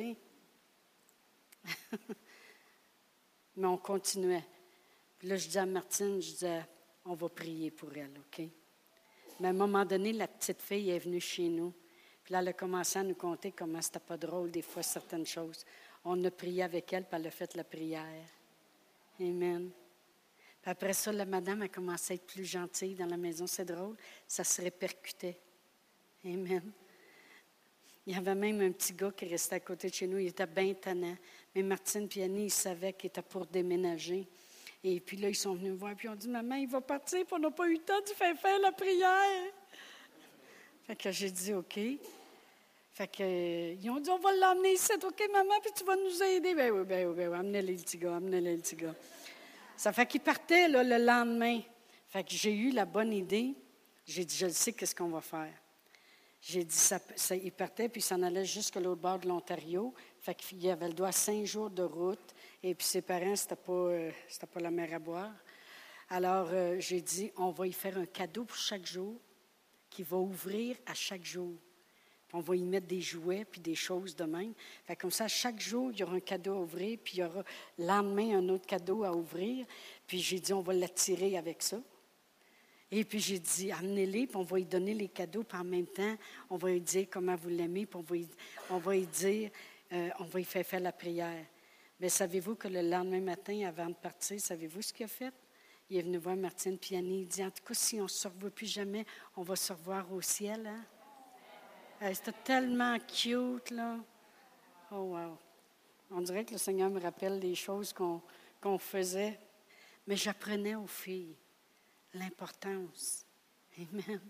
Mais on continuait. Puis là, je disais à Martine, je disais, on va prier pour elle, OK? Mais à un moment donné, la petite fille est venue chez nous. Puis là, elle a commencé à nous conter comment c'était pas drôle, des fois, certaines choses. On a prié avec elle, puis elle a fait la prière. Amen. Puis après ça, la madame a commencé à être plus gentille dans la maison. C'est drôle, ça se répercutait. Amen. Il y avait même un petit gars qui restait à côté de chez nous. Il était bien tannant. Mais Martine et Annie, ils savaient qu'il était pour déménager. Et puis là, ils sont venus me voir. Puis ils ont dit, maman, il va partir, puis on n'a pas eu le temps de faire la prière. Fait que j'ai dit, OK. Fait que, ils ont dit, on va l'emmener ici. OK, maman, puis tu vas nous aider. Ben oui. Amenez-le, le petit gars. Ça fait qu'il partait là, le lendemain. Fait que j'ai eu la bonne idée. J'ai dit, je le sais, qu'est-ce qu'on va faire. J'ai dit, il partait, puis il s'en allait jusque l'autre bord de l'Ontario. Fait qu'il avait le droit à 5 jours de route. Et puis ses parents, c'était pas la mer à boire. Alors, j'ai dit, on va y faire un cadeau pour chaque jour qu'il va ouvrir à chaque jour. Puis on va y mettre des jouets puis des choses de même. Fait comme ça, chaque jour, il y aura un cadeau à ouvrir, puis il y aura le lendemain un autre cadeau à ouvrir. Puis j'ai dit, on va l'attirer avec ça. Et puis j'ai dit, amenez-les, puis on va lui donner les cadeaux, puis en même temps, on va lui dire comment vous l'aimez, puis on va lui dire, on va lui faire la prière. Mais savez-vous que le lendemain matin, avant de partir, savez-vous ce qu'il a fait? Il est venu voir Martine Piani. Il dit, en tout cas, si on ne se revoit plus jamais, on va se revoir au ciel. Hein? C'était tellement cute, là. Oh, wow. On dirait que le Seigneur me rappelle des choses qu'on faisait. Mais j'apprenais aux filles l'importance. Amen.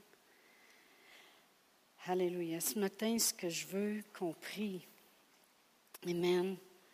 Alléluia. Ce matin, ce que je veux qu'on prie, amen,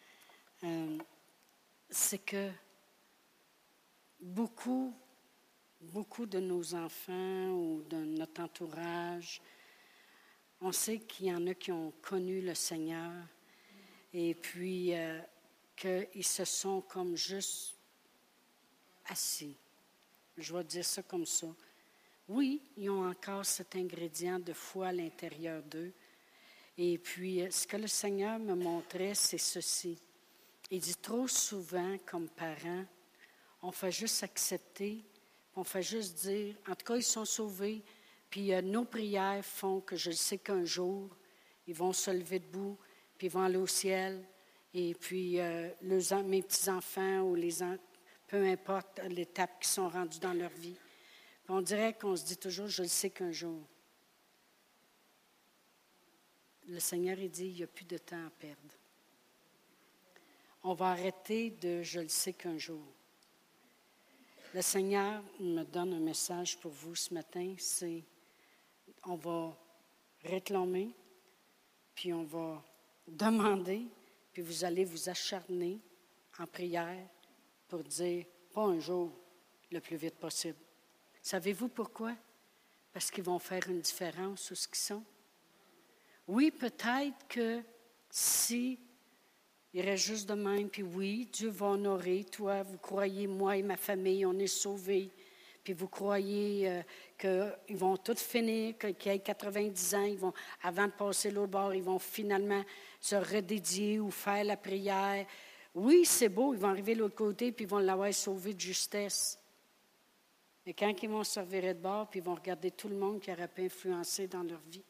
c'est que beaucoup de nos enfants ou de notre entourage, on sait qu'il y en a qui ont connu le Seigneur et puis qu'ils se sont comme juste assis. Je vais dire ça comme ça. Oui, ils ont encore cet ingrédient de foi à l'intérieur d'eux. Et puis, ce que le Seigneur me montrait, c'est ceci. Il dit trop souvent, comme parents, on fait juste accepter, on fait juste dire, en tout cas, ils sont sauvés, puis nos prières font que je sais qu'un jour, ils vont se lever debout, puis ils vont aller au ciel, et puis mes petits-enfants ou peu importe l'étape qu'ils sont rendus dans leur vie. Puis on dirait qu'on se dit toujours, je le sais qu'un jour. Le Seigneur, il dit, il n'y a plus de temps à perdre. On va arrêter de « je le sais qu'un jour ». Le Seigneur me donne un message pour vous ce matin, c'est on va réclamer, puis on va demander, puis vous allez vous acharner en prière pour dire « pas un jour, le plus vite possible ». Savez-vous pourquoi? Parce qu'ils vont faire une différence où ce qu'ils sont. Oui, peut-être que si il reste juste de même, puis oui, Dieu va honorer, toi, vous croyez, moi et ma famille, on est sauvés, puis vous croyez qu'ils vont tous finir, qu'ils aient 90 ans, avant de passer l'autre bord, ils vont finalement se redédier ou faire la prière. Oui, c'est beau, ils vont arriver de l'autre côté, puis ils vont l'avoir sauvé de justesse. Mais quand ils vont se revirer de bord, puis ils vont regarder tout le monde qui aurait pu influencer dans leur vie,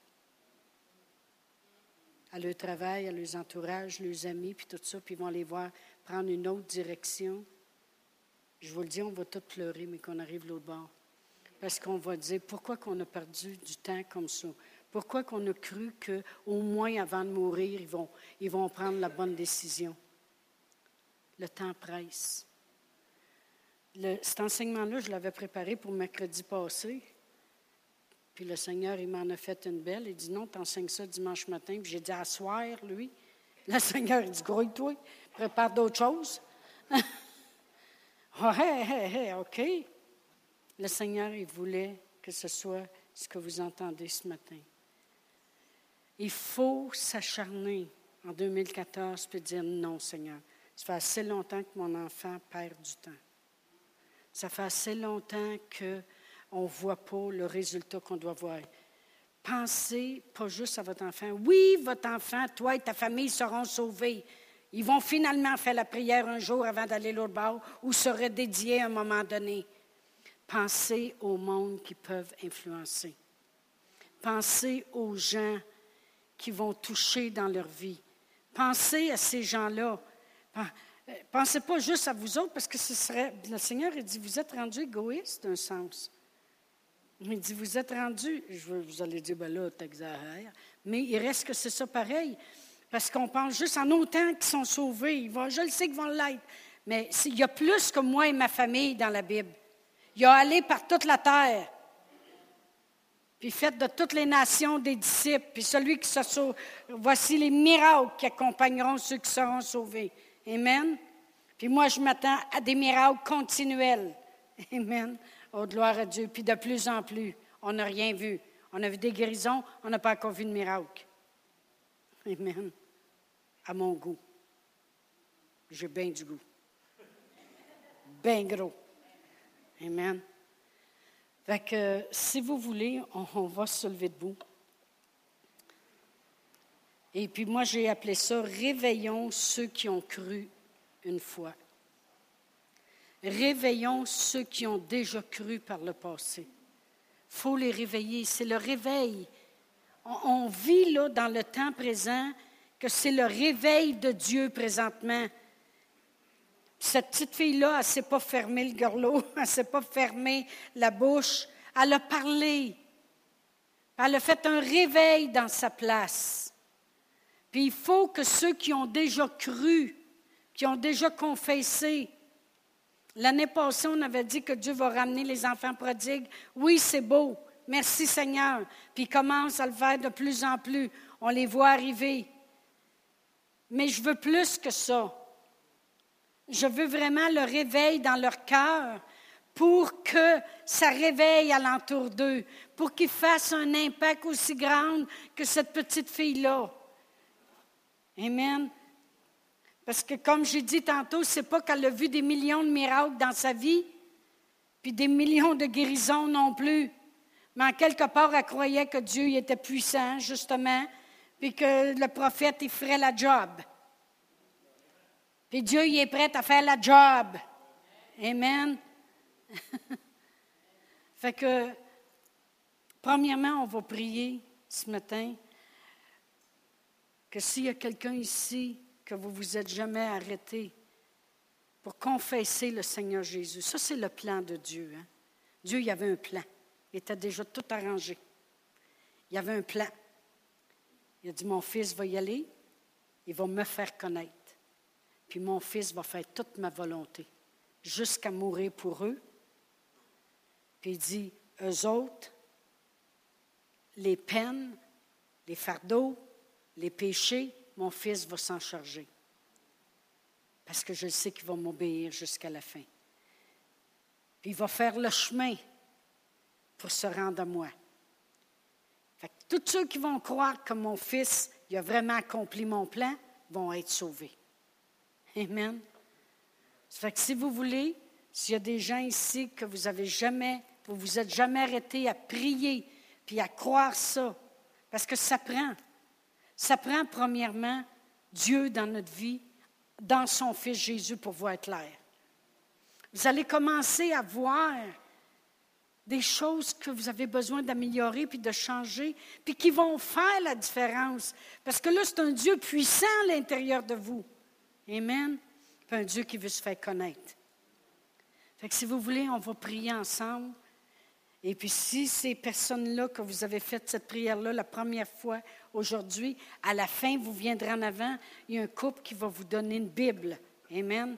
à leur travail, à leurs entourages, leurs amis, puis tout ça, puis ils vont les voir prendre une autre direction. Je vous le dis, on va tous pleurer, mais qu'on arrive de l'autre bord. Parce qu'on va dire, pourquoi qu'on a perdu du temps comme ça? Pourquoi qu'on a cru qu'au moins avant de mourir, ils vont prendre la bonne décision? Le temps presse. Cet enseignement-là, je l'avais préparé pour mercredi passé. Puis le Seigneur, il m'en a fait une belle. Il dit, non, t'enseignes ça dimanche matin. Puis j'ai dit, à soir, lui. Le Seigneur, il dit, grouille-toi, prépare d'autres choses. OK. Le Seigneur, il voulait que ce soit ce que vous entendez ce matin. Il faut s'acharner en 2014 puis dire, non, Seigneur. Ça fait assez longtemps que mon enfant perd du temps. Ça fait assez longtemps qu'on ne voit pas le résultat qu'on doit voir. Pensez pas juste à votre enfant. Oui, votre enfant, toi et ta famille seront sauvés. Ils vont finalement faire la prière un jour avant d'aller l'autre bord ou se redédier à un moment donné. Pensez au monde qui peuvent influencer. Pensez aux gens qui vont toucher dans leur vie. Pensez à ces gens-là. Pensez pas juste à vous autres, parce que ce serait... Le Seigneur, il dit, vous êtes rendus égoïstes d'un sens. Il dit, vous êtes rendus... Vous allez dire, ben là, t'exagères. Mais il reste que c'est ça pareil. Parce qu'on pense juste en autant qu'ils sont sauvés. Je le sais qu'ils vont l'être. Mais il y a plus que moi et ma famille dans la Bible. Il a allé par toute la terre. Puis faites de toutes les nations des disciples. Puis celui qui se sauve, voici les miracles qui accompagneront ceux qui seront sauvés. Amen. Puis moi, je m'attends à des miracles continuels. Amen. Oh, gloire à Dieu. Puis de plus en plus, on n'a rien vu. On a vu des guérisons, on n'a pas encore vu de miracles. Amen. À mon goût. J'ai bien du goût. Bien gros. Amen. Fait que, si vous voulez, on va se lever debout. Et puis moi, j'ai appelé ça « Réveillons ceux qui ont cru une fois ». Réveillons ceux qui ont déjà cru par le passé. Il faut les réveiller, c'est le réveil. On vit là, dans le temps présent, que c'est le réveil de Dieu présentement. Cette petite fille-là, elle ne s'est pas fermé le gorlot, elle ne s'est pas fermé la bouche. Elle a parlé. Elle a fait un réveil dans sa place. Puis il faut que ceux qui ont déjà cru, qui ont déjà confessé, l'année passée, on avait dit que Dieu va ramener les enfants prodigues. Oui, c'est beau. Merci Seigneur. Puis il commence à le faire de plus en plus. On les voit arriver. Mais je veux plus que ça. Je veux vraiment le réveil dans leur cœur pour que ça réveille alentour d'eux, pour qu'ils fassent un impact aussi grand que cette petite fille-là. Amen. Parce que comme j'ai dit tantôt, c'est pas qu'elle a vu des millions de miracles dans sa vie, puis des millions de guérisons non plus. Mais en quelque part, elle croyait que Dieu il était puissant, justement, puis que le prophète, il ferait la job. Puis Dieu, il est prêt à faire la job. Amen. Fait que, premièrement, on va prier ce matin que s'il y a quelqu'un ici que vous ne vous êtes jamais arrêté pour confesser le Seigneur Jésus, ça, c'est le plan de Dieu. Hein? Dieu, il avait un plan. Il était déjà tout arrangé. Il y avait un plan. Il a dit, mon fils va y aller, il va me faire connaître. Puis mon fils va faire toute ma volonté, jusqu'à mourir pour eux. Puis il dit, eux autres, les peines, les fardeaux, les péchés, mon fils va s'en charger. Parce que je sais qu'il va m'obéir jusqu'à la fin. Puis il va faire le chemin pour se rendre à moi. Fait que tous ceux qui vont croire que mon fils il a vraiment accompli mon plan vont être sauvés. Amen. Ça fait que si vous voulez, s'il y a des gens ici que vous vous êtes jamais arrêtés à prier puis à croire ça, parce que ça prend premièrement Dieu dans notre vie, dans son Fils Jésus pour voir clair. Vous allez commencer à voir des choses que vous avez besoin d'améliorer puis de changer, puis qui vont faire la différence. Parce que là, c'est un Dieu puissant à l'intérieur de vous. Amen. Puis un Dieu qui veut se faire connaître. Fait que si vous voulez, on va prier ensemble. Et puis si ces personnes-là, que vous avez fait cette prière-là la première fois aujourd'hui, à la fin, vous viendrez en avant, il y a un couple qui va vous donner une Bible. Amen.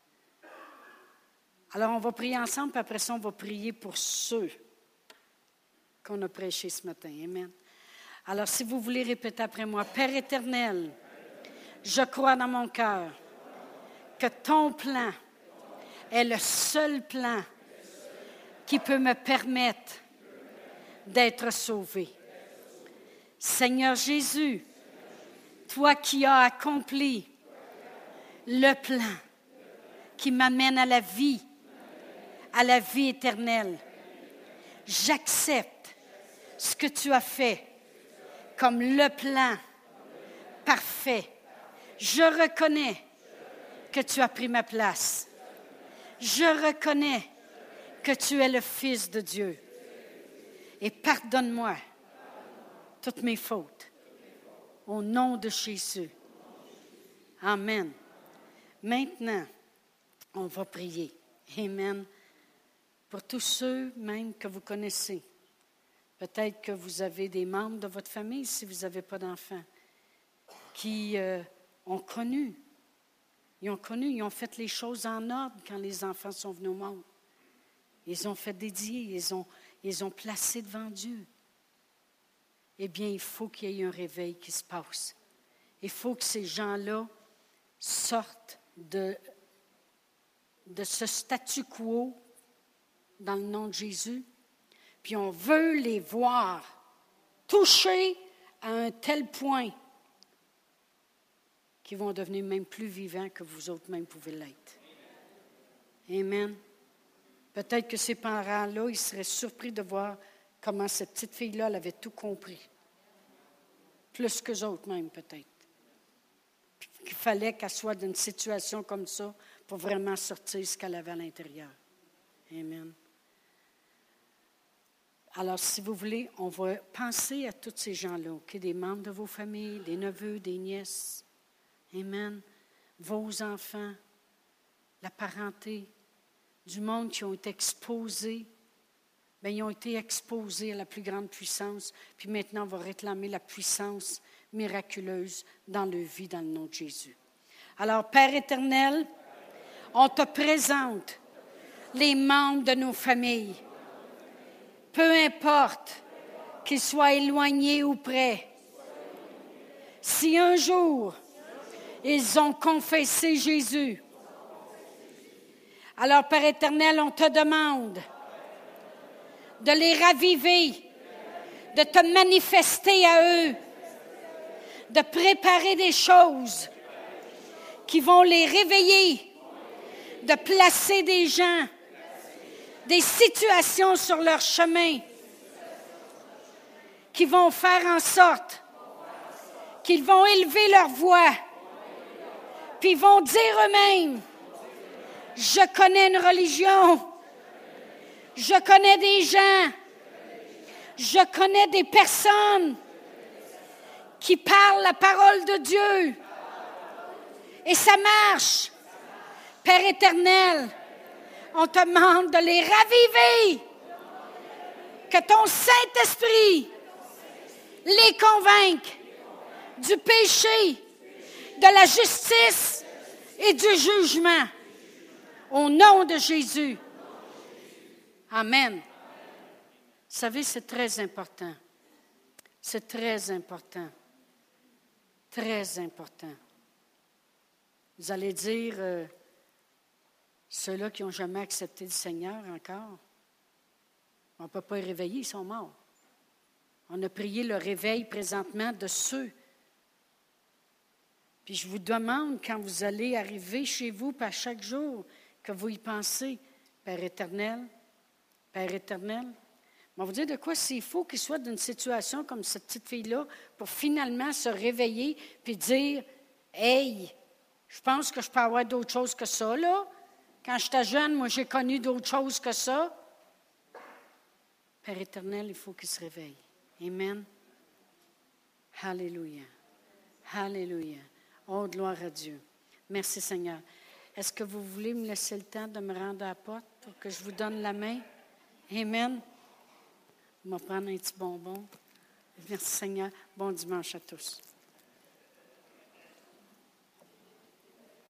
Alors, on va prier ensemble, puis après ça, on va prier pour ceux qu'on a prêchés ce matin. Amen. Alors, si vous voulez répéter après moi, Père éternel, je crois dans mon cœur que ton plan est le seul plan qui peut me permettre d'être sauvé. Seigneur Jésus, toi qui as accompli le plan qui m'amène à la vie éternelle, j'accepte ce que tu as fait comme le plan parfait. Je reconnais que tu as pris ma place. Je reconnais que tu es le Fils de Dieu. Et pardonne-moi toutes mes fautes. Au nom de Jésus. Amen. Maintenant, on va prier. Amen. Pour tous ceux même que vous connaissez. Peut-être que vous avez des membres de votre famille, si vous n'avez pas d'enfants, qui ont connu. Ils ont fait les choses en ordre quand les enfants sont venus au monde. Ils ont fait dédier, ils ont placé devant Dieu. Eh bien, il faut qu'il y ait un réveil qui se passe. Il faut que ces gens-là sortent de ce statu quo dans le nom de Jésus. Puis on veut les voir touchés à un tel point qu'ils vont devenir même plus vivants que vous autres même pouvez l'être. Amen. Peut-être que ces parents-là, ils seraient surpris de voir comment cette petite fille-là, elle avait tout compris. Plus qu'eux autres même, peut-être. Puis qu'il fallait qu'elle soit dans une situation comme ça pour vraiment sortir ce qu'elle avait à l'intérieur. Amen. Alors, si vous voulez, on va penser à tous ces gens-là, okay? Des membres de vos familles, des neveux, des nièces. Amen. Vos enfants, la parenté, du monde qui ont été exposés. Bien, ils ont été exposés à la plus grande puissance. Puis maintenant, on va réclamer la puissance miraculeuse dans leur vie, dans le nom de Jésus. Alors, Père éternel, on te présente les membres de nos familles. Peu importe qu'ils soient éloignés ou près. Si un jour, ils ont confessé Jésus, alors, Père éternel, on te demande de les raviver, de te manifester à eux, de préparer des choses qui vont les réveiller, de placer des gens, des situations sur leur chemin qui vont faire en sorte qu'ils vont élever leur voix, puis ils vont dire eux-mêmes, je connais une religion, je connais des gens, je connais des personnes qui parlent la parole de Dieu. Et ça marche. Père éternel, on te demande de les raviver, que ton Saint-Esprit les convainque du péché, de la justice et du jugement. Au nom de Jésus. Amen. Vous savez, c'est très important. C'est très important. Très important. Vous allez dire, ceux-là qui n'ont jamais accepté le Seigneur encore, on ne peut pas les réveiller, ils sont morts. On a prié le réveil présentement de ceux. Puis je vous demande, quand vous allez arriver chez vous, par chaque jour, que vous y pensez, Père éternel, on va vous dire de quoi s'il faut qu'il soit dans une situation comme cette petite fille-là pour finalement se réveiller puis dire, « Hey, je pense que je peux avoir d'autres choses que ça, là. Quand j'étais jeune, moi, j'ai connu d'autres choses que ça. » Père éternel, il faut qu'il se réveille. Amen. Alléluia. Alléluia. Oh, gloire à Dieu. Merci, Seigneur. Est-ce que vous voulez me laisser le temps de me rendre à la porte pour que je vous donne la main? Amen. On va prendre un petit bonbon. Merci, Seigneur. Bon dimanche à tous.